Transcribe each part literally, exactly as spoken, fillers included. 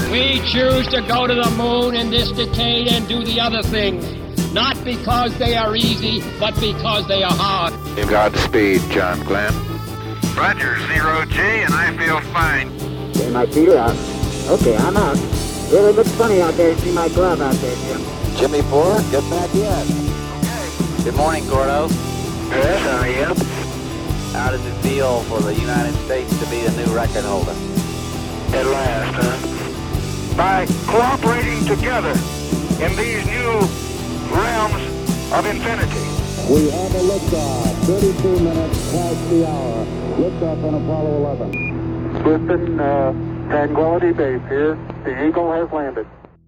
We choose to go to the moon in this decade and do the other things, not because they are easy, but because they are hard. Godspeed, John Glenn. Roger, zero G, and I feel fine. Get my feet out. Okay, I'm out. Really looks funny out there. See my glove out there, Jim. Jimmy Four, get back in. Okay. Good morning, Gordo. Yes, how are you? How does it feel for the United States to be the new record holder? At last, huh? By cooperating together in these new realms of infinity. We have a liftoff, thirty-two minutes past the hour. Liftoff on Apollo eleven. Houston, uh, Tranquility Base here. The Eagle has landed.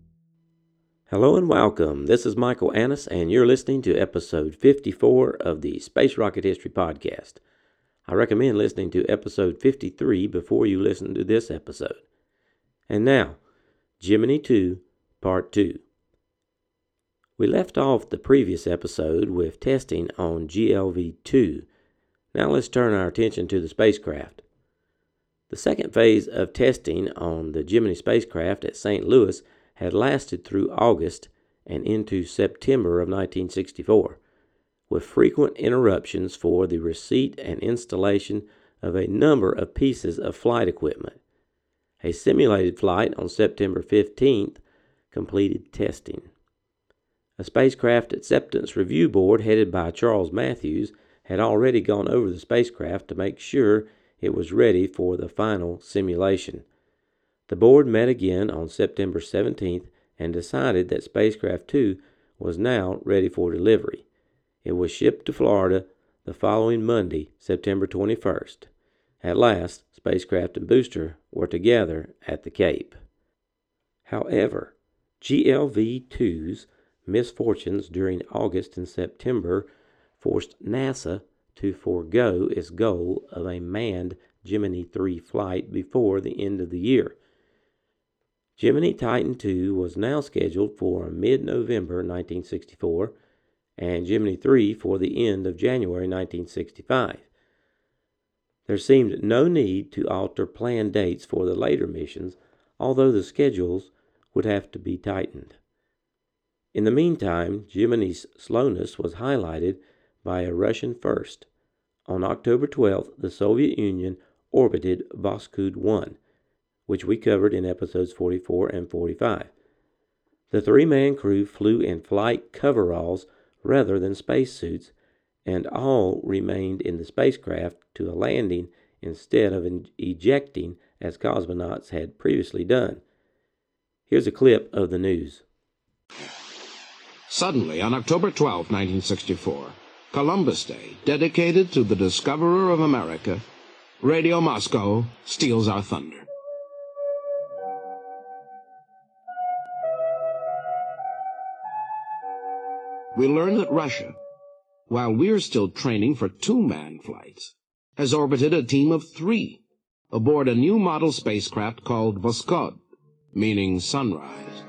Hello and welcome. This is Michael Annis, and you're listening to episode fifty-four of the Space Rocket History Podcast. I recommend listening to episode fifty-three before you listen to this episode. And now, Gemini two, Part two. We left off the previous episode with testing on G L V two. Now let's turn our attention to the spacecraft. The second phase of testing on the Gemini spacecraft at Saint Louis had lasted through August and into September of nineteen sixty-four, with frequent interruptions for the receipt and installation of a number of pieces of flight equipment. A simulated flight on September fifteenth completed testing. A spacecraft acceptance review board headed by Charles Matthews had already gone over the spacecraft to make sure it was ready for the final simulation. The board met again on September seventeenth and decided that Spacecraft two was now ready for delivery. It was shipped to Florida the following Monday, September twenty-first. At last, spacecraft and booster were together at the Cape. However, G L V two's misfortunes during August and September forced NASA to forego its goal of a manned Gemini three flight before the end of the year. Gemini Titan two was now scheduled for mid-November nineteen sixty-four and Gemini three for the end of January nineteen sixty-five. There seemed no need to alter planned dates for the later missions, although the schedules would have to be tightened. In the meantime, Gemini's slowness was highlighted by a Russian first. On October twelfth, the Soviet Union orbited Voskhod one, which we covered in episodes forty-four and forty-five. The three-man crew flew in flight coveralls rather than spacesuits, and all remained in the spacecraft to a landing instead of ejecting as cosmonauts had previously done. Here's a clip of the news. Suddenly, on October twelfth, nineteen sixty-four, Columbus Day, dedicated to the discoverer of America, Radio Moscow steals our thunder. We learn that Russia, while we're still training for two-man flights, has orbited a team of three aboard a new model spacecraft called Voskhod, meaning sunrise.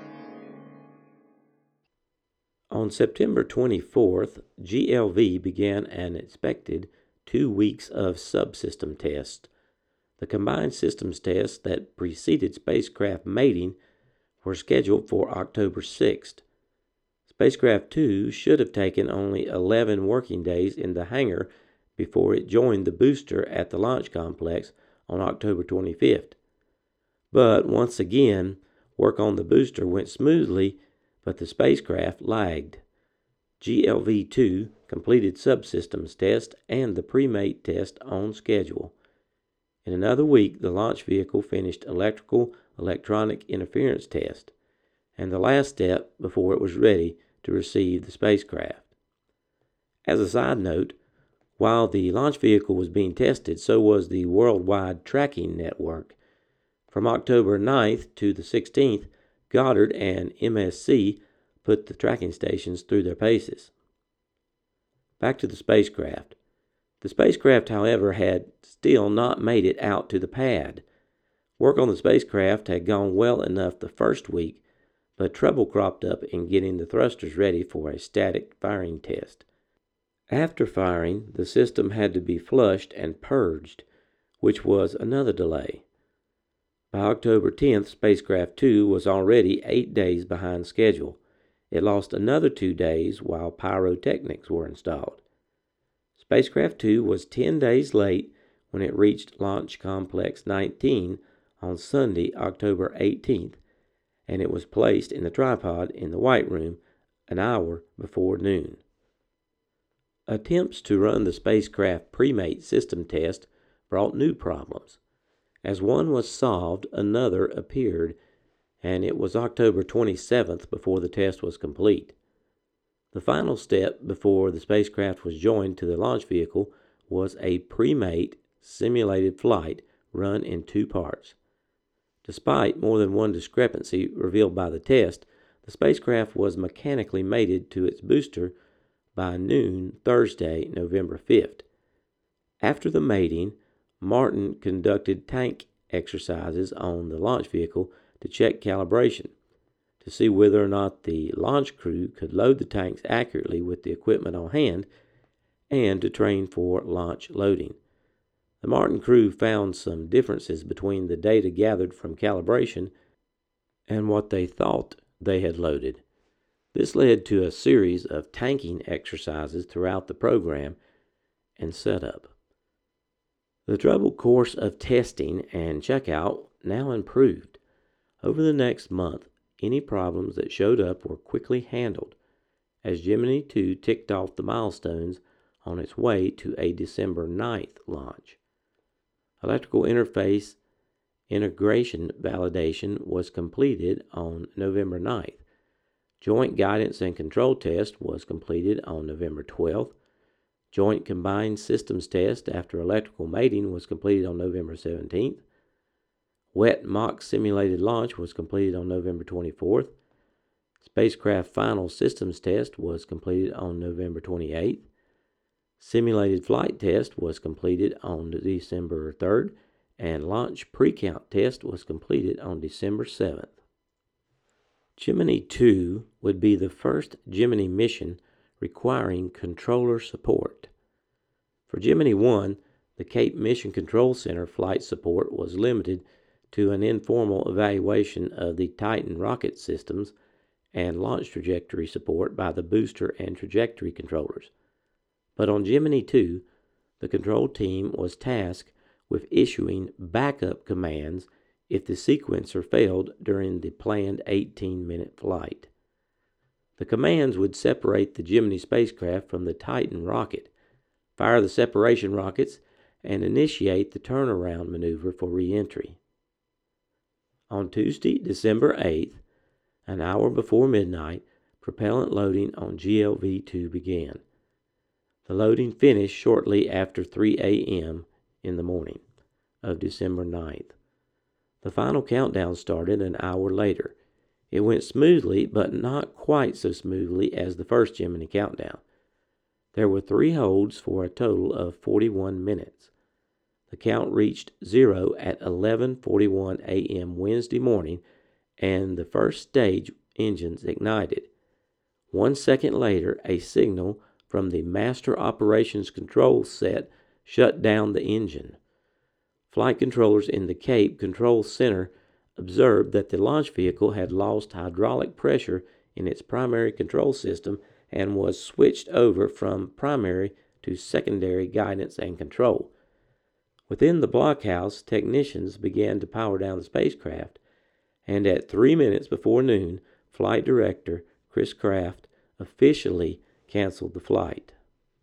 On September twenty-fourth, G L V began an expected two weeks of subsystem tests. The combined systems tests that preceded spacecraft mating were scheduled for October sixth. Spacecraft two should have taken only eleven working days in the hangar before it joined the booster at the launch complex on October twenty-fifth. But once again, work on the booster went smoothly, but the spacecraft lagged. G L V two completed subsystems test and the pre-mate test on schedule. In another week, the launch vehicle finished electrical electronic interference test, and the last step before it was ready to receive the spacecraft. As a side note, while the launch vehicle was being tested, so was the worldwide tracking network. From October ninth to the sixteenth, Goddard and M S C put the tracking stations through their paces. Back to the spacecraft. The spacecraft, however, had still not made it out to the pad. Work on the spacecraft had gone well enough the first week, but trouble cropped up in getting the thrusters ready for a static firing test. After firing, the system had to be flushed and purged, which was another delay. By By October tenth, Spacecraft two was already eight days behind schedule. It lost another two days while pyrotechnics were installed. Spacecraft two was ten days late when it reached Launch Complex nineteen on Sunday, October eighteenth, and it was placed in the tripod in the White Room an hour before noon. Attempts to run the spacecraft pre-mate system test brought new problems. As one was solved, another appeared, and it was October twenty-seventh before the test was complete. The final step before the spacecraft was joined to the launch vehicle was a pre-mate simulated flight run in two parts. Despite more than one discrepancy revealed by the test, the spacecraft was mechanically mated to its booster by noon Thursday, November fifth. After the mating, Martin conducted tank exercises on the launch vehicle to check calibration, to see whether or not the launch crew could load the tanks accurately with the equipment on hand, and to train for launch loading. The Martin crew found some differences between the data gathered from calibration and what they thought they had loaded. This led to a series of tanking exercises throughout the program and setup. The troubled course of testing and checkout now improved. Over the next month, any problems that showed up were quickly handled, as Gemini two ticked off the milestones on its way to a December ninth launch. Electrical interface integration validation was completed on November ninth. Joint guidance and control test was completed on November twelfth. Joint combined systems test after electrical mating was completed on November seventeenth. Wet mock simulated launch was completed on November twenty-fourth. Spacecraft final systems test was completed on November twenty-eighth. Simulated flight test was completed on December third, and launch pre-count test was completed on December seventh. Gemini two would be the first Gemini mission requiring controller support. For Gemini one, the Cape Mission Control Center flight support was limited to an informal evaluation of the Titan rocket systems and launch trajectory support by the booster and trajectory controllers. But on Gemini two, the control team was tasked with issuing backup commands if the sequencer failed during the planned eighteen-minute flight. The commands would separate the Gemini spacecraft from the Titan rocket, fire the separation rockets, and initiate the turnaround maneuver for re-entry. On Tuesday, December eighth, an hour before midnight, propellant loading on G L V two began. The loading finished shortly after three a.m. in the morning of December ninth. The final countdown started an hour later. It went smoothly, but not quite so smoothly as the first Gemini countdown. There were three holds for a total of forty-one minutes. The count reached zero at eleven forty-one a.m. Wednesday morning, and the first stage engines ignited. One second later, a signal from the Master Operations Control Set shut down the engine. Flight controllers in the Cape Control Center observed that the launch vehicle had lost hydraulic pressure in its primary control system and was switched over from primary to secondary guidance and control. Within the blockhouse, technicians began to power down the spacecraft, and at three minutes before noon, Flight Director Chris Kraft officially canceled the flight.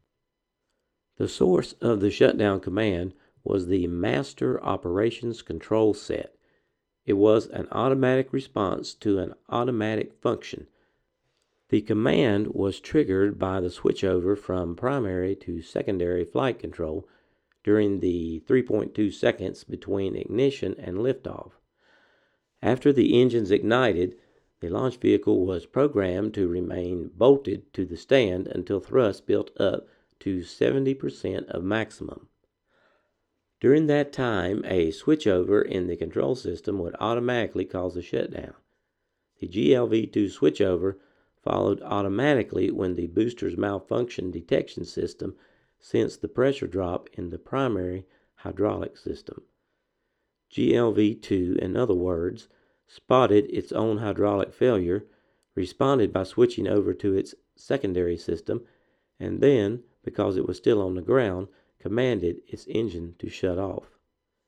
The source of the shutdown command was the Master Operations Control Set. It was an automatic response to an automatic function. The command was triggered by the switchover from primary to secondary flight control during the three point two seconds between ignition and liftoff. After the engines ignited, the launch vehicle was programmed to remain bolted to the stand until thrust built up to seventy percent of maximum. During that time, a switchover in the control system would automatically cause a shutdown. The G L V two switchover followed automatically when the booster's malfunction detection system sensed the pressure drop in the primary hydraulic system. G L V two, in other words, spotted its own hydraulic failure, responded by switching over to its secondary system, and then, because it was still on the ground, commanded its engine to shut off.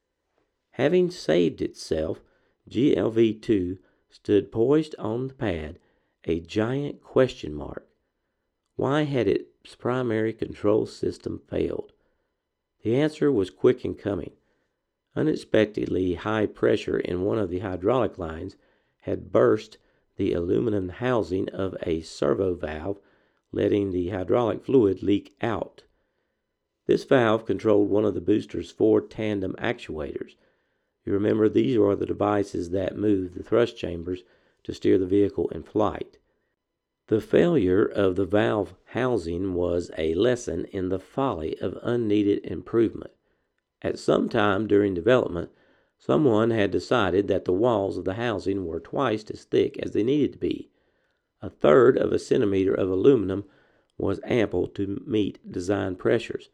Having saved itself, G L V two stood poised on the pad, a giant question mark. Why had its primary control system failed? The answer was quick in coming. Unexpectedly high pressure in one of the hydraulic lines had burst the aluminum housing of a servo valve, letting the hydraulic fluid leak out. This valve controlled one of the booster's four tandem actuators. You remember these are the devices that move the thrust chambers to steer the vehicle in flight. The failure of the valve housing was a lesson in the folly of unneeded improvement. At some time during development, someone had decided that the walls of the housing were twice as thick as they needed to be. A third of a centimeter of aluminum was ample to meet design pressures.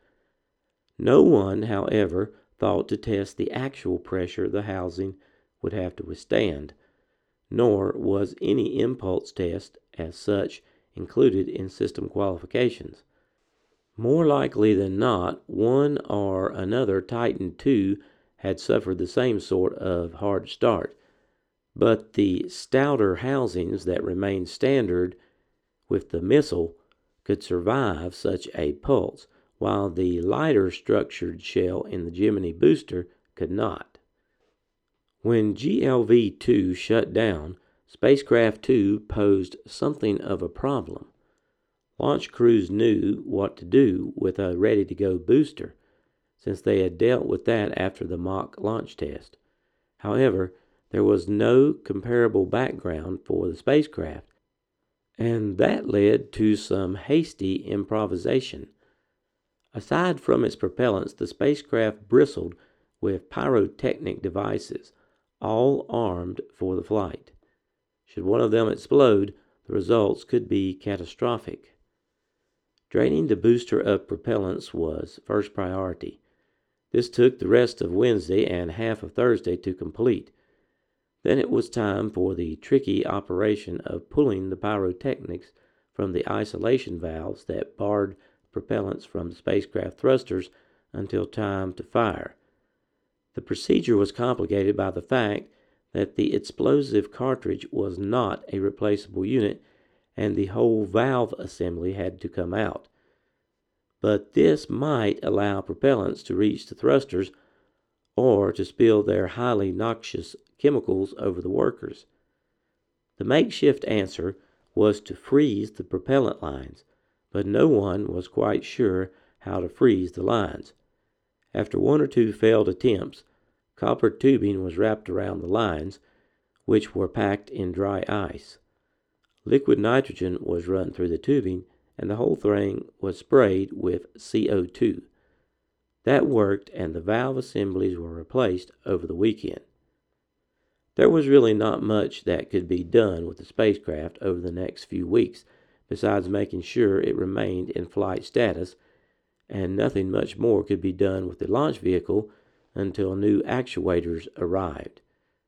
No one, however, thought to test the actual pressure the housing would have to withstand, nor was any impulse test as such included in system qualifications. More likely than not, one or another Titan two had suffered the same sort of hard start, but the stouter housings that remained standard with the missile could survive such a pulse, while the lighter structured shell in the Gemini booster could not. When G L V two shut down, Spacecraft two posed something of a problem. Launch crews knew what to do with a ready-to-go booster, since they had dealt with that after the mock launch test. However, there was no comparable background for the spacecraft, and that led to some hasty improvisation. Aside from its propellants, the spacecraft bristled with pyrotechnic devices, all armed for the flight. Should one of them explode, the results could be catastrophic. Draining the booster of propellants was first priority. This took the rest of Wednesday and half of Thursday to complete. Then it was time for the tricky operation of pulling the pyrotechnics from the isolation valves that barred propellants from the spacecraft thrusters until time to fire. The procedure was complicated by the fact that the explosive cartridge was not a replaceable unit, and the whole valve assembly had to come out. But this might allow propellants to reach the thrusters or to spill their highly noxious chemicals over the workers. The makeshift answer was to freeze the propellant lines, but no one was quite sure how to freeze the lines. After one or two failed attempts, copper tubing was wrapped around the lines, which were packed in dry ice. Liquid nitrogen was run through the tubing, and the whole thing was sprayed with C O two. That worked, and the valve assemblies were replaced over the weekend. There was really not much that could be done with the spacecraft over the next few weeks, besides making sure it remained in flight status, and nothing much more could be done with the launch vehicle until new actuators arrived.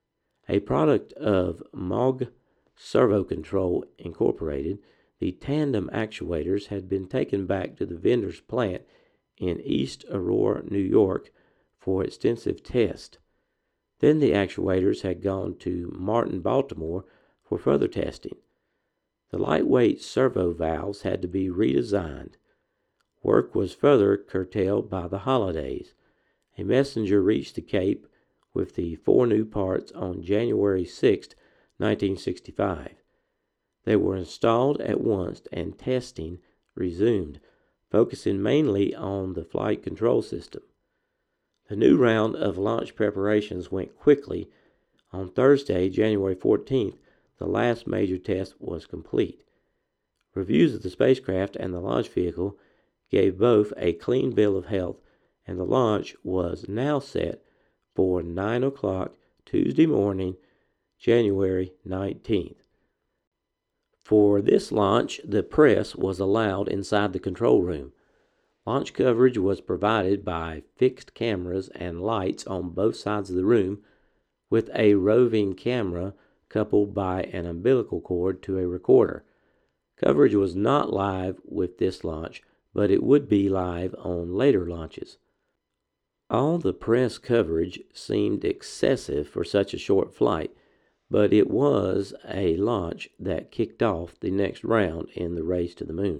A product of M O G Servo Control Incorporated, the tandem actuators had been taken back to the vendor's plant in East Aurora, New York, for extensive test. Then the actuators had gone to Martin, Baltimore, for further testing. The lightweight servo valves had to be redesigned. Work was further curtailed by the holidays. A messenger reached the Cape with the four new parts on January sixth, nineteen sixty-five. They were installed at once and testing resumed, focusing mainly on the flight control system. The new round of launch preparations went quickly. On Thursday, January fourteenth, the last major test was complete. Reviews of the spacecraft and the launch vehicle gave both a clean bill of health, and the launch was now set for nine o'clock Tuesday morning, January nineteenth. For this launch, the press was allowed inside the control room. Launch coverage was provided by fixed cameras and lights on both sides of the room, with a roving camera coupled by an umbilical cord to a recorder. Coverage was not live with this launch, but it would be live on later launches. All the press coverage seemed excessive for such a short flight, but it was a launch that kicked off the next round in the race to the moon.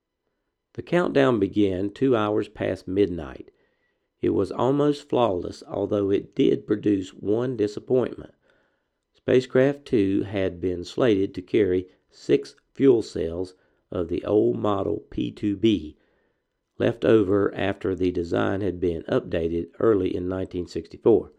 The countdown began two hours past midnight. It was almost flawless, although it did produce one disappointment. Spacecraft two had been slated to carry six fuel cells of the old model P two B, left over after the design had been updated early in nineteen sixty-four.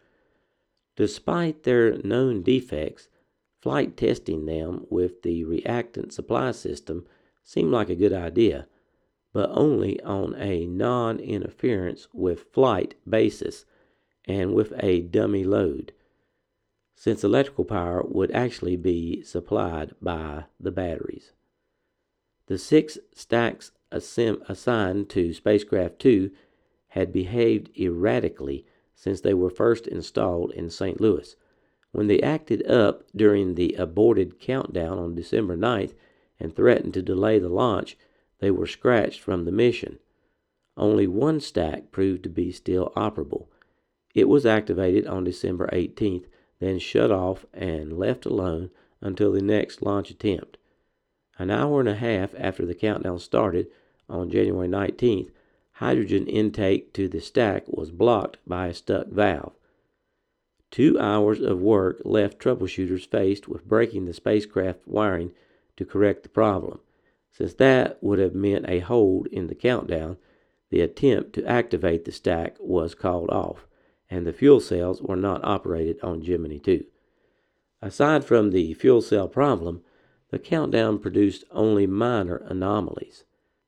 Despite their known defects, flight testing them with the reactant supply system seemed like a good idea, but only on a non-interference with flight basis and with a dummy load, since electrical power would actually be supplied by the batteries. The six stacks assim- assigned to Spacecraft two had behaved erratically since they were first installed in Saint Louis. When they acted up during the aborted countdown on December ninth and threatened to delay the launch, they were scratched from the mission. Only one stack proved to be still operable. It was activated on December eighteenth, then shut off and left alone until the next launch attempt. An hour and a half after the countdown started, on January nineteenth, hydrogen intake to the stack was blocked by a stuck valve. Two hours of work left troubleshooters faced with breaking the spacecraft wiring to correct the problem. Since that would have meant a hold in the countdown, the attempt to activate the stack was called off, and the fuel cells were not operated on Gemini two. Aside from the fuel cell problem, the countdown produced only minor anomalies.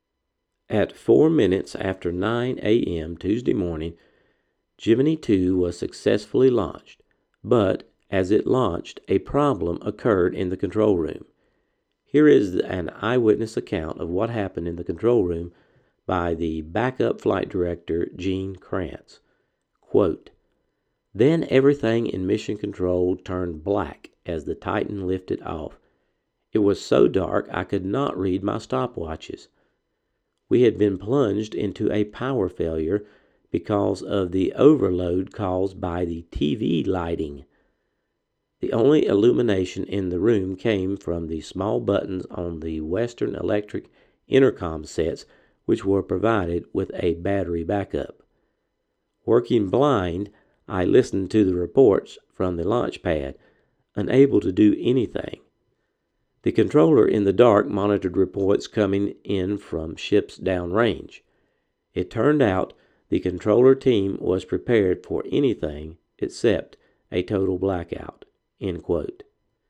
At four minutes after nine a.m. Tuesday morning, Gemini two was successfully launched, but as it launched, a problem occurred in the control room. Here is an eyewitness account of what happened in the control room by the backup flight director, Gene Kranz. Quote, "Then everything in mission control turned black as the Titan lifted off. It was so dark I could not read my stopwatches. We had been plunged into a power failure because of the overload caused by the T V lighting. The only illumination in the room came from the small buttons on the Western Electric intercom sets, which were provided with a battery backup. Working blind, I listened to the reports from the launch pad, unable to do anything. The controller in the dark monitored reports coming in from ships downrange. It turned out the controller team was prepared for anything except a total blackout." End quote.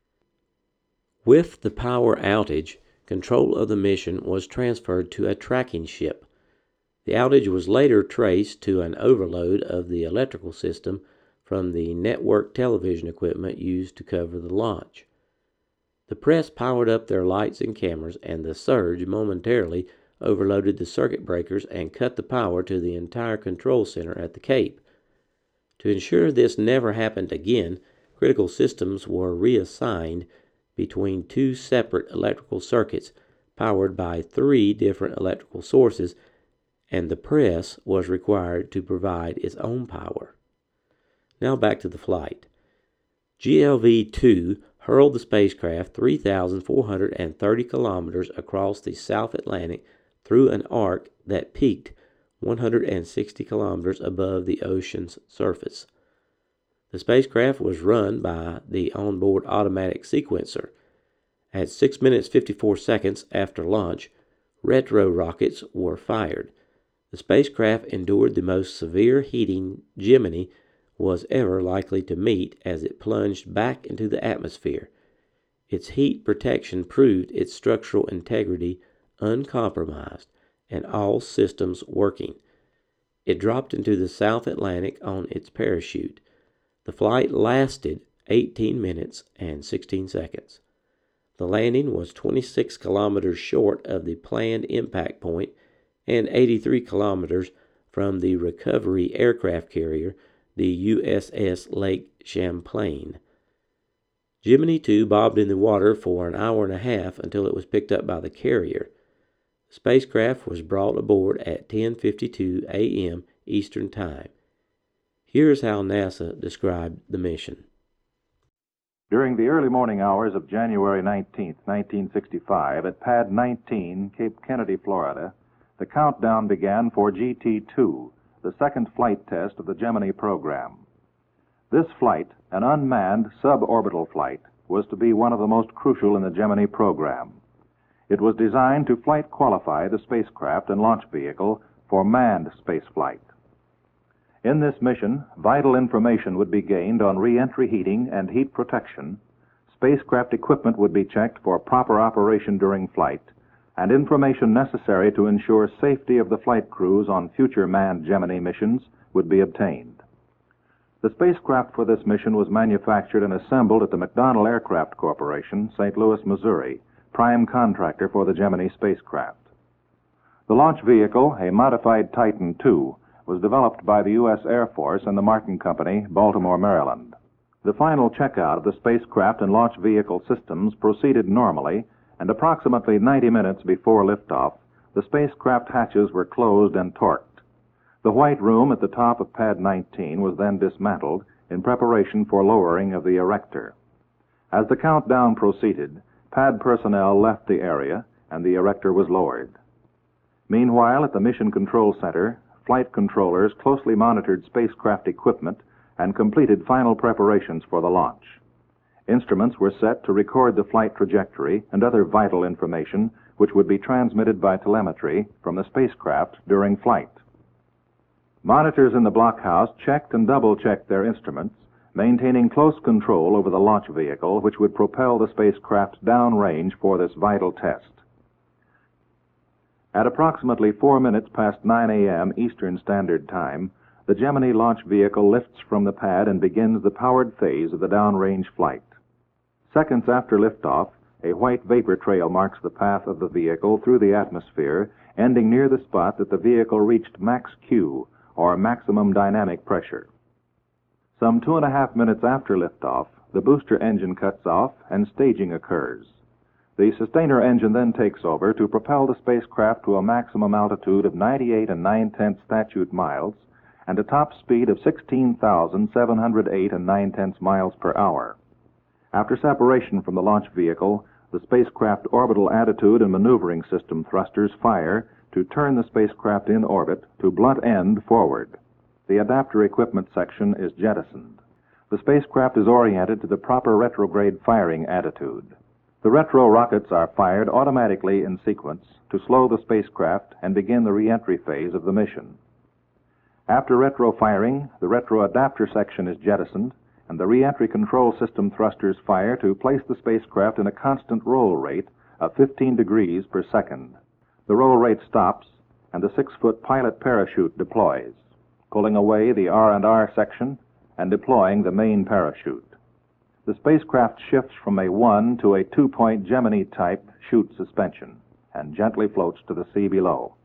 With the power outage, control of the mission was transferred to a tracking ship. The outage was later traced to an overload of the electrical system from the network television equipment used to cover the launch. The press powered up their lights and cameras, and the surge momentarily overloaded the circuit breakers and cut the power to the entire control center at the Cape. To ensure this never happened again, critical systems were reassigned between two separate electrical circuits powered by three different electrical sources, and the press was required to provide its own power. Now back to the flight. G L V two hurled the spacecraft three thousand four hundred thirty kilometers across the South Atlantic through an arc that peaked one hundred sixty kilometers above the ocean's surface. The spacecraft was run by the onboard automatic sequencer. At six minutes fifty-four seconds after launch, retro rockets were fired. The spacecraft endured the most severe heating Gemini was ever likely to meet as it plunged back into the atmosphere. Its heat protection proved its structural integrity uncompromised and all systems working. It dropped into the South Atlantic on its parachute. The flight lasted eighteen minutes and sixteen seconds. The landing was twenty-six kilometers short of the planned impact point and eighty-three kilometers from the recovery aircraft carrier, the U S S Lake Champlain. Gemini two bobbed in the water for an hour and a half until it was picked up by the carrier. The spacecraft was brought aboard at ten fifty-two a m Eastern Time. Here's how NASA described the mission. During the early morning hours of January nineteenth, nineteen sixty-five, at Pad nineteen, Cape Kennedy, Florida, the countdown began for G T two, the second flight test of the Gemini program. This flight, an unmanned suborbital flight, was to be one of the most crucial in the Gemini program. It was designed to flight qualify the spacecraft and launch vehicle for manned spaceflight. In this mission, vital information would be gained on re-entry heating and heat protection, spacecraft equipment would be checked for proper operation during flight, and information necessary to ensure safety of the flight crews on future manned Gemini missions would be obtained. The spacecraft for this mission was manufactured and assembled at the McDonnell Aircraft Corporation, Saint Louis, Missouri, prime contractor for the Gemini spacecraft. The launch vehicle, a modified Titan two, was developed by the U S Air Force and the Martin Company, Baltimore, Maryland. The final checkout of the spacecraft and launch vehicle systems proceeded normally, and approximately ninety minutes before liftoff, the spacecraft hatches were closed and torqued. The white room at the top of Pad nineteen was then dismantled in preparation for lowering of the erector. As the countdown proceeded, pad personnel left the area and the erector was lowered. Meanwhile, at the Mission Control Center, flight controllers closely monitored spacecraft equipment and completed final preparations for the launch. Instruments were set to record the flight trajectory and other vital information which would be transmitted by telemetry from the spacecraft during flight. Monitors in the blockhouse checked and double-checked their instruments, maintaining close control over the launch vehicle which would propel the spacecraft downrange for this vital test. At approximately four minutes past nine a m Eastern Standard Time, the Gemini launch vehicle lifts from the pad and begins the powered phase of the downrange flight. Seconds after liftoff, a white vapor trail marks the path of the vehicle through the atmosphere, ending near the spot that the vehicle reached max Q, or maximum dynamic pressure. Some two and a half minutes after liftoff, the booster engine cuts off and staging occurs. The sustainer engine then takes over to propel the spacecraft to a maximum altitude of ninety-eight and nine-tenths statute miles and a top speed of sixteen thousand seven hundred eight and nine-tenths miles per hour. After separation from the launch vehicle, the spacecraft orbital attitude and maneuvering system thrusters fire to turn the spacecraft in orbit to blunt end forward. The adapter equipment section is jettisoned. The spacecraft is oriented to the proper retrograde firing attitude. The retro rockets are fired automatically in sequence to slow the spacecraft and begin the re-entry phase of the mission. After retro firing, the retro adapter section is jettisoned, and the re-entry control system thrusters fire to place the spacecraft in a constant roll rate of fifteen degrees per second. The roll rate stops, and the six-foot pilot parachute deploys, pulling away the R and R section and deploying the main parachute. The spacecraft shifts from a one to a two-point Gemini-type chute suspension and gently floats to the sea below.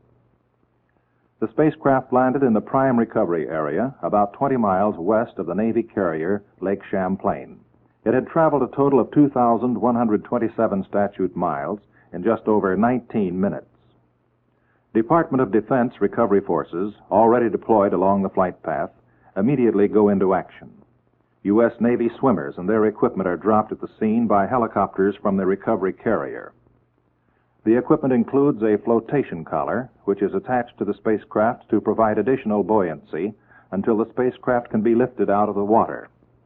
The spacecraft landed in the prime recovery area about twenty miles west of the Navy carrier Lake Champlain. It had traveled a total of two thousand one hundred twenty-seven statute miles in just over nineteen minutes. Department of Defense recovery forces, already deployed along the flight path, immediately go into action. U S Navy swimmers and their equipment are dropped at the scene by helicopters from the recovery carrier. The equipment includes a flotation collar, which is attached to the spacecraft to provide additional buoyancy until the spacecraft can be lifted out of the water.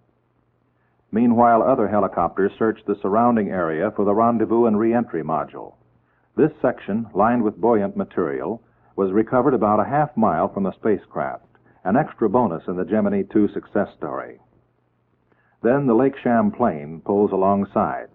Meanwhile, other helicopters search the surrounding area for the rendezvous and re-entry module. This section, lined with buoyant material, was recovered about a half mile from the spacecraft, an extra bonus in the Gemini two success story. Then the Lake Champlain pulls alongside.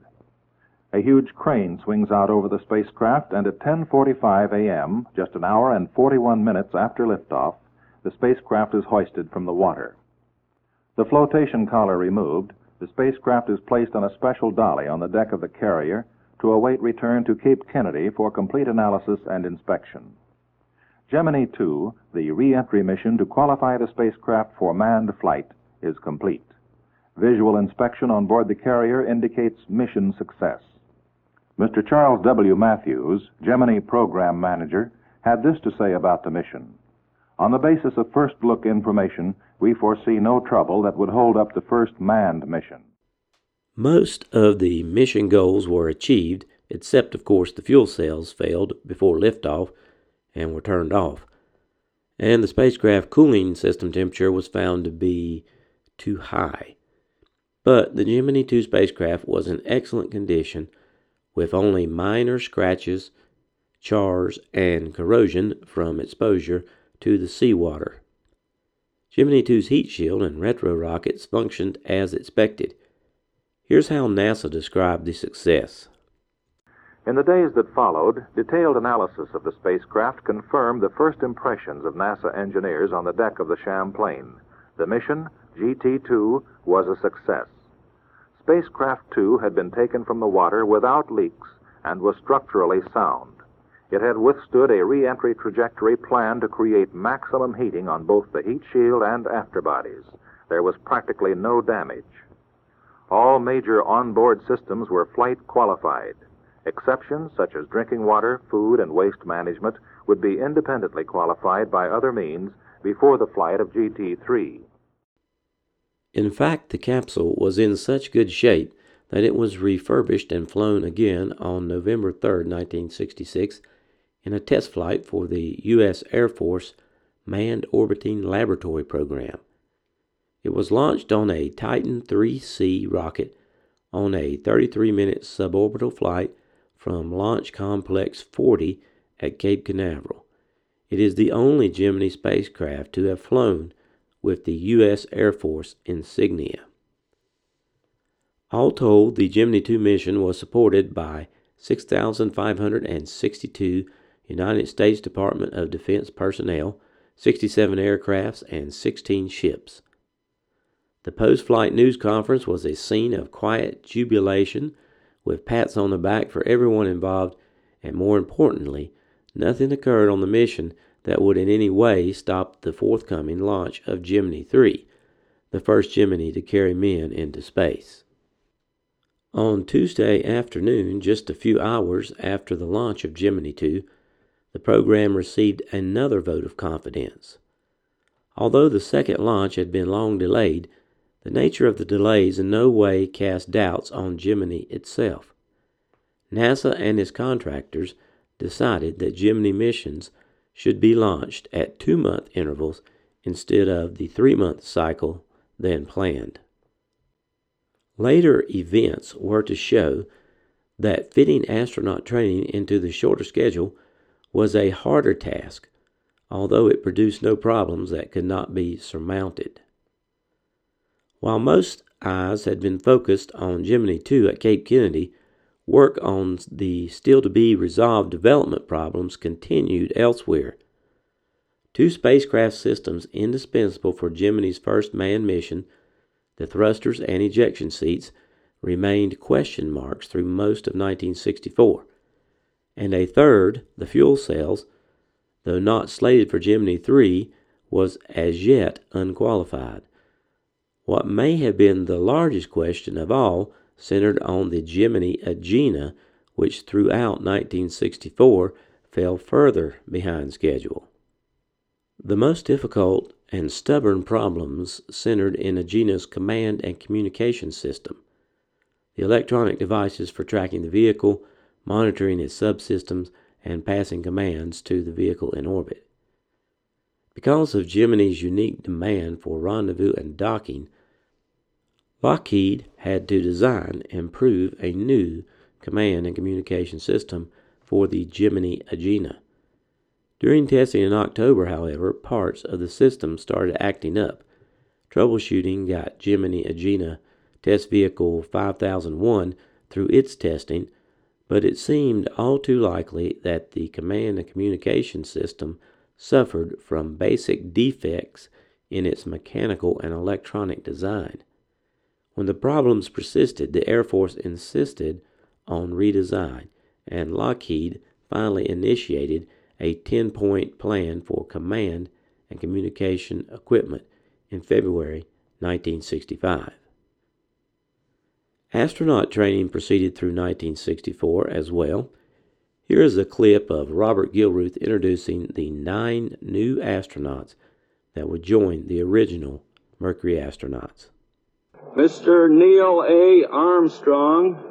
A huge crane swings out over the spacecraft, and at ten forty-five a m, just an hour and forty-one minutes after liftoff, the spacecraft is hoisted from the water. The flotation collar removed, the spacecraft is placed on a special dolly on the deck of the carrier to await return to Cape Kennedy for complete analysis and inspection. Gemini two, the re-entry mission to qualify the spacecraft for manned flight, is complete. Visual inspection on board the carrier indicates mission success. Mister Charles W. Matthews, Gemini program manager, had this to say about the mission. On the basis of first-look information, we foresee no trouble that would hold up the first manned mission. Most of the mission goals were achieved, except, of course, the fuel cells failed before liftoff and were turned off. And the spacecraft cooling system temperature was found to be too high. But the Gemini two spacecraft was in excellent condition, with only minor scratches, chars, and corrosion from exposure to the seawater. Gemini two's heat shield and retro rockets functioned as expected. Here's how NASA described the success. In the days that followed, detailed analysis of the spacecraft confirmed the first impressions of NASA engineers on the deck of the Champlain. The mission, G T two, was a success. Spacecraft two had been taken from the water without leaks and was structurally sound. It had withstood a re-entry trajectory planned to create maximum heating on both the heat shield and afterbodies. There was practically no damage. All major onboard systems were flight qualified. Exceptions such as drinking water, food, and waste management would be independently qualified by other means before the flight of G T three. In fact, the capsule was in such good shape that it was refurbished and flown again on November third, nineteen sixty-six, in a test flight for the U S Air Force Manned Orbiting Laboratory Program. It was launched on a Titan three C rocket on a thirty-three minute suborbital flight from Launch Complex forty at Cape Canaveral. It is the only Gemini spacecraft to have flown with the U S Air Force insignia. All told, the Gemini two mission was supported by six thousand five hundred sixty-two United States Department of Defense personnel, sixty-seven aircrafts, and sixteen ships. The post-flight news conference was a scene of quiet jubilation, with pats on the back for everyone involved, and more importantly, nothing occurred on the mission that would in any way stop the forthcoming launch of Gemini three, the first Gemini to carry men into space. On Tuesday afternoon, just a few hours after the launch of Gemini two, the program received another vote of confidence. Although the second launch had been long delayed, the nature of the delays in no way cast doubts on Gemini itself. NASA and its contractors decided that Gemini missions should be launched at two-month intervals instead of the three-month cycle then planned. Later events were to show that fitting astronaut training into the shorter schedule was a harder task, although it produced no problems that could not be surmounted. While most eyes had been focused on Gemini two at Cape Kennedy, work on the still-to-be-resolved development problems continued elsewhere. Two spacecraft systems indispensable for Gemini's first manned mission, the thrusters and ejection seats, remained question marks through most of nineteen sixty-four. And a third, the fuel cells, though not slated for Gemini three, was as yet unqualified. What may have been the largest question of all centered on the Gemini Agena, which throughout nineteen sixty-four fell further behind schedule. The most difficult and stubborn problems centered in Agena's command and communication system, the electronic devices for tracking the vehicle, monitoring its subsystems, and passing commands to the vehicle in orbit. Because of Gemini's unique demand for rendezvous and docking, Lockheed had to design and prove a new command and communication system for the Gemini Agena. During testing in October, however, parts of the system started acting up. Troubleshooting got Gemini Agena Test Vehicle five thousand one through its testing, but it seemed all too likely that the command and communication system suffered from basic defects in its mechanical and electronic design. When the problems persisted, the Air Force insisted on redesign, and Lockheed finally initiated a ten-point plan for command and communication equipment in February nineteen sixty-five. Astronaut training proceeded through nineteen sixty-four as well. Here is a clip of Robert Gilruth introducing the nine new astronauts that would join the original Mercury astronauts. Mister Neil A. Armstrong,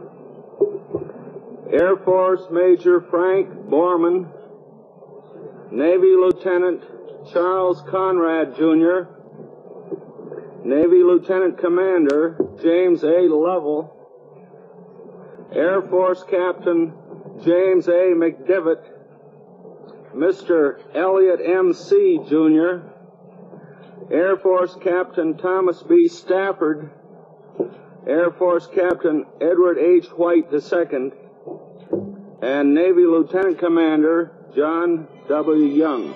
Air Force Major Frank Borman, Navy Lieutenant Charles Conrad, Junior, Navy Lieutenant Commander James A. Lovell, Air Force Captain James A. McDivitt, Mister Elliot M C, Junior, Air Force Captain Thomas B. Stafford, Air Force Captain Edward H. White the Second, and Navy Lieutenant Commander John W. Young.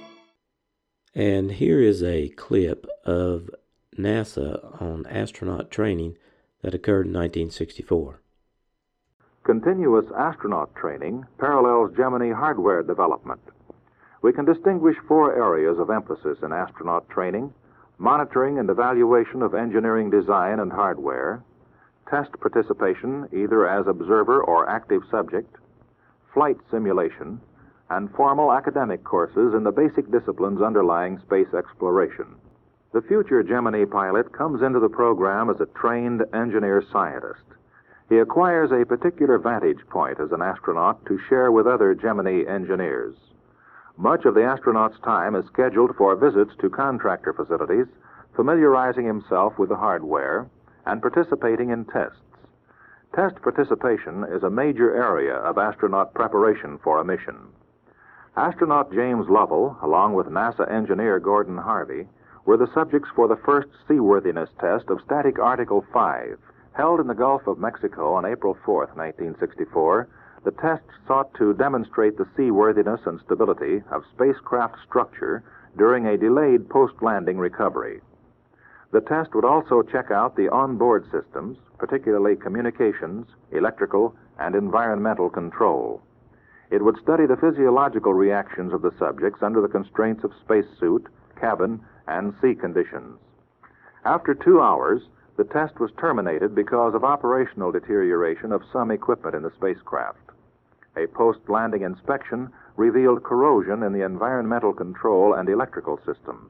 And here is a clip of NASA on astronaut training that occurred in nineteen sixty-four. Continuous astronaut training parallels Gemini hardware development. We can distinguish four areas of emphasis in astronaut training: monitoring and evaluation of engineering design and hardware, test participation either as observer or active subject, flight simulation, and formal academic courses in the basic disciplines underlying space exploration. The future Gemini pilot comes into the program as a trained engineer-scientist. He acquires a particular vantage point as an astronaut to share with other Gemini engineers. Much of the astronaut's time is scheduled for visits to contractor facilities, familiarizing himself with the hardware, and participating in tests. Test participation is a major area of astronaut preparation for a mission. Astronaut James Lovell, along with NASA engineer Gordon Harvey, were the subjects for the first seaworthiness test of Static Article five. Held in the Gulf of Mexico on April fourth, nineteen sixty-four, the test sought to demonstrate the seaworthiness and stability of spacecraft structure during a delayed post-landing recovery. The test would also check out the onboard systems, particularly communications, electrical, and environmental control. It would study the physiological reactions of the subjects under the constraints of spacesuit, cabin, and sea conditions. After two hours, the test was terminated because of operational deterioration of some equipment in the spacecraft. A post-landing inspection revealed corrosion in the environmental control and electrical systems.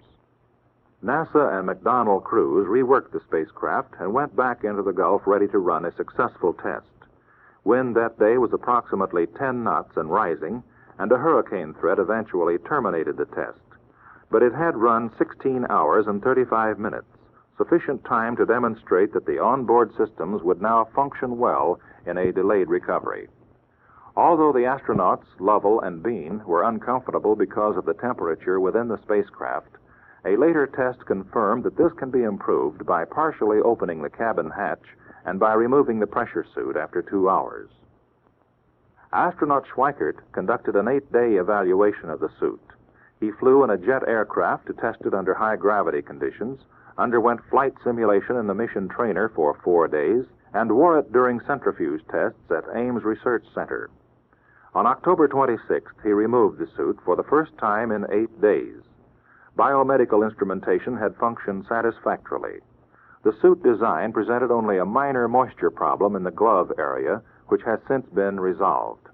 NASA and McDonnell crews reworked the spacecraft and went back into the Gulf ready to run a successful test. Wind that day was approximately ten knots and rising, and a hurricane threat eventually terminated the test. But it had run sixteen hours and thirty-five minutes, sufficient time to demonstrate that the onboard systems would now function well in a delayed recovery. Although the astronauts, Lovell and Bean, were uncomfortable because of the temperature within the spacecraft, a later test confirmed that this can be improved by partially opening the cabin hatch and by removing the pressure suit after two hours. Astronaut Schweikert conducted an eight-day evaluation of the suit. He flew in a jet aircraft to test it under high-gravity conditions, underwent flight simulation in the mission trainer for four days, and wore it during centrifuge tests at Ames Research Center. On October twenty-sixth, he removed the suit for the first time in eight days. Biomedical instrumentation had functioned satisfactorily. The suit design presented only a minor moisture problem in the glove area, which has since been resolved.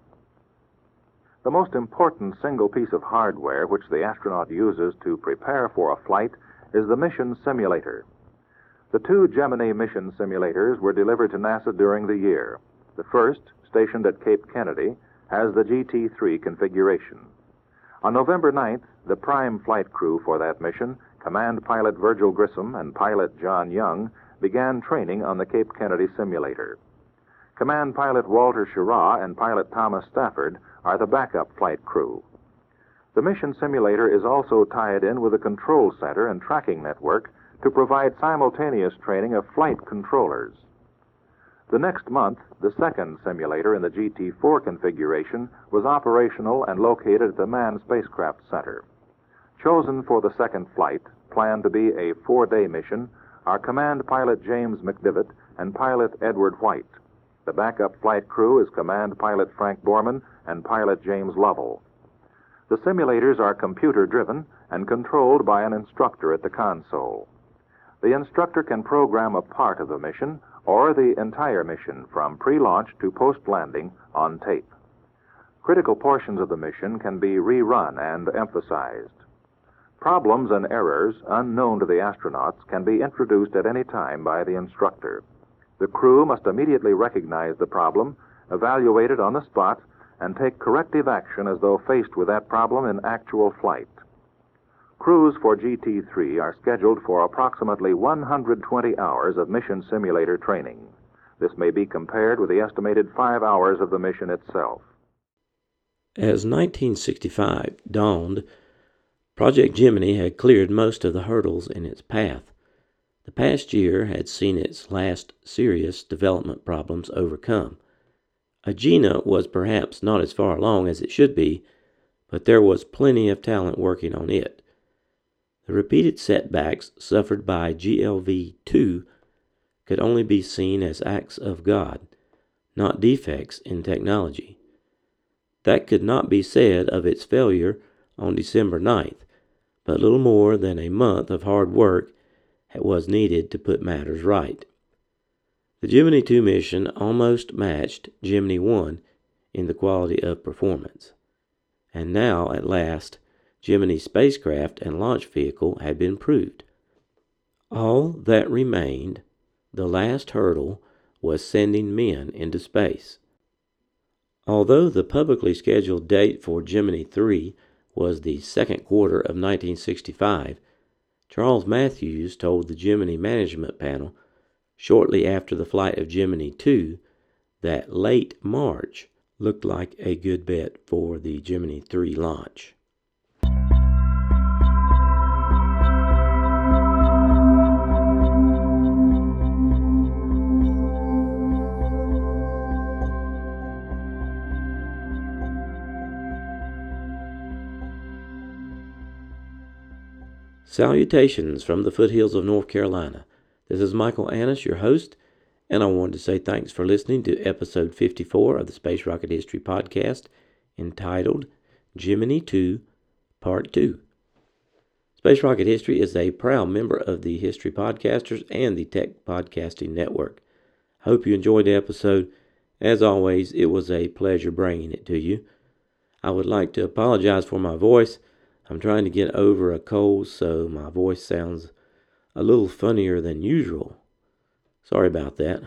The most important single piece of hardware which the astronaut uses to prepare for a flight is the mission simulator. The two Gemini mission simulators were delivered to NASA during the year. The first, stationed at Cape Kennedy, has the G T three configuration. On November ninth, the prime flight crew for that mission, Command Pilot Virgil Grissom and Pilot John Young, began training on the Cape Kennedy simulator. Command Pilot Walter Schirra and Pilot Thomas Stafford are the backup flight crew. The mission simulator is also tied in with a control center and tracking network to provide simultaneous training of flight controllers. The next month, the second simulator in the G T four configuration was operational and located at the Manned Spacecraft Center. Chosen for the second flight, planned to be a four-day mission, are Command Pilot James McDivitt and Pilot Edward White. The backup flight crew is Command Pilot Frank Borman and Pilot James Lovell. The simulators are computer-driven and controlled by an instructor at the console. The instructor can program a part of the mission or the entire mission from pre-launch to post-landing on tape. Critical portions of the mission can be rerun and emphasized. Problems and errors unknown to the astronauts can be introduced at any time by the instructor. The crew must immediately recognize the problem, evaluate it on the spot, and take corrective action as though faced with that problem in actual flight. Crews for G T three are scheduled for approximately one hundred twenty hours of mission simulator training. This may be compared with the estimated five hours of the mission itself. As nineteen sixty-five dawned, Project Gemini had cleared most of the hurdles in its path. The past year had seen its last serious development problems overcome. Agena was perhaps not as far along as it should be, but there was plenty of talent working on it. The repeated setbacks suffered by G L V two could only be seen as acts of God, not defects in technology. That could not be said of its failure on December ninth, but little more than a month of hard work was needed to put matters right. The Gemini two mission almost matched Gemini one in the quality of performance, and now, at last, Gemini's spacecraft and launch vehicle had been proved. All that remained, the last hurdle, was sending men into space. Although the publicly scheduled date for Gemini three was the second quarter of nineteen sixty-five, Charles Matthews told the Gemini management panel shortly after the flight of Gemini two that late March looked like a good bet for the Gemini three launch. Salutations from the foothills of North Carolina. This is Michael Annis, your host, and I wanted to say thanks for listening to episode fifty-four of the Space Rocket History Podcast, entitled Gemini two, Part two. Space Rocket History is a proud member of the History Podcasters and the Tech Podcasting Network. I hope you enjoyed the episode. As always, it was a pleasure bringing it to you. I would like to apologize for my voice. I'm trying to get over a cold, so my voice sounds a little funnier than usual. Sorry about that.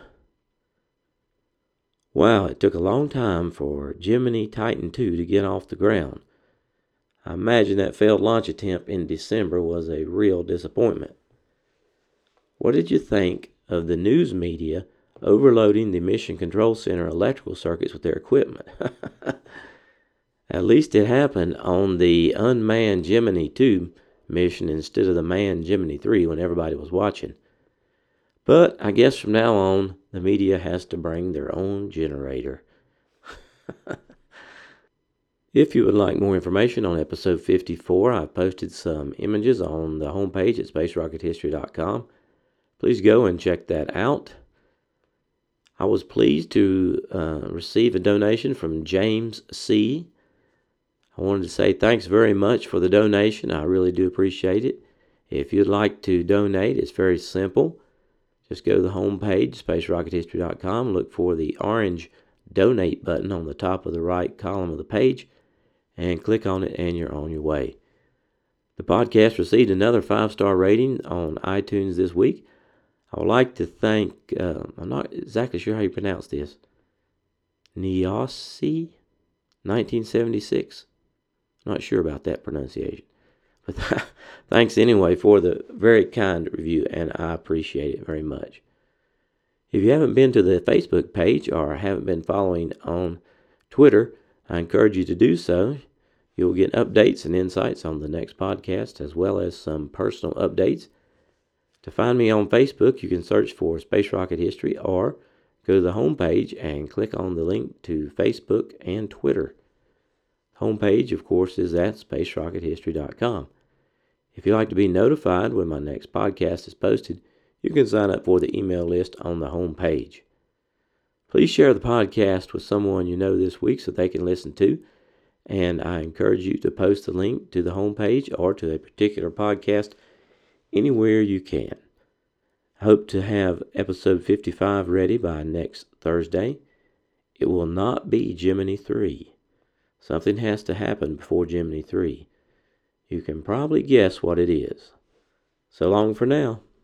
Wow, it took a long time for Gemini Titan two to get off the ground. I imagine that failed launch attempt in December was a real disappointment. What did you think of the news media overloading the Mission Control Center electrical circuits with their equipment? At least it happened on the unmanned Gemini two mission instead of the manned Gemini three when everybody was watching. But I guess from now on, the media has to bring their own generator. If you would like more information on episode fifty-four, I've posted some images on the homepage at space rocket history dot com. Please go and check that out. I was pleased to uh, receive a donation from James C. I wanted to say thanks very much for the donation. I really do appreciate it. If you'd like to donate, it's very simple. Just go to the home page, space rocket history dot com, look for the orange donate button on the top of the right column of the page, and click on it, and you're on your way. The podcast received another five-star rating on iTunes this week. I would like to thank, uh, I'm not exactly sure how you pronounce this, Niossi nineteen seventy-six. Not sure about that pronunciation. But th- thanks anyway for the very kind review, and I appreciate it very much. If you haven't been to the Facebook page or haven't been following on Twitter, I encourage you to do so. You'll get updates and insights on the next podcast, as well as some personal updates. To find me on Facebook, you can search for Space Rocket History or go to the homepage and click on the link to Facebook and Twitter. Homepage, of course, is at space rocket history dot com. If you'd like to be notified when my next podcast is posted, you can sign up for the email list on the homepage. Please share the podcast with someone you know this week so they can listen too. and I encourage you to post the link to the homepage or to a particular podcast anywhere you can. I hope to have episode fifty-five ready by next Thursday. It will not be Gemini three. Something has to happen before Gemini three. You can probably guess what it is. So long for now.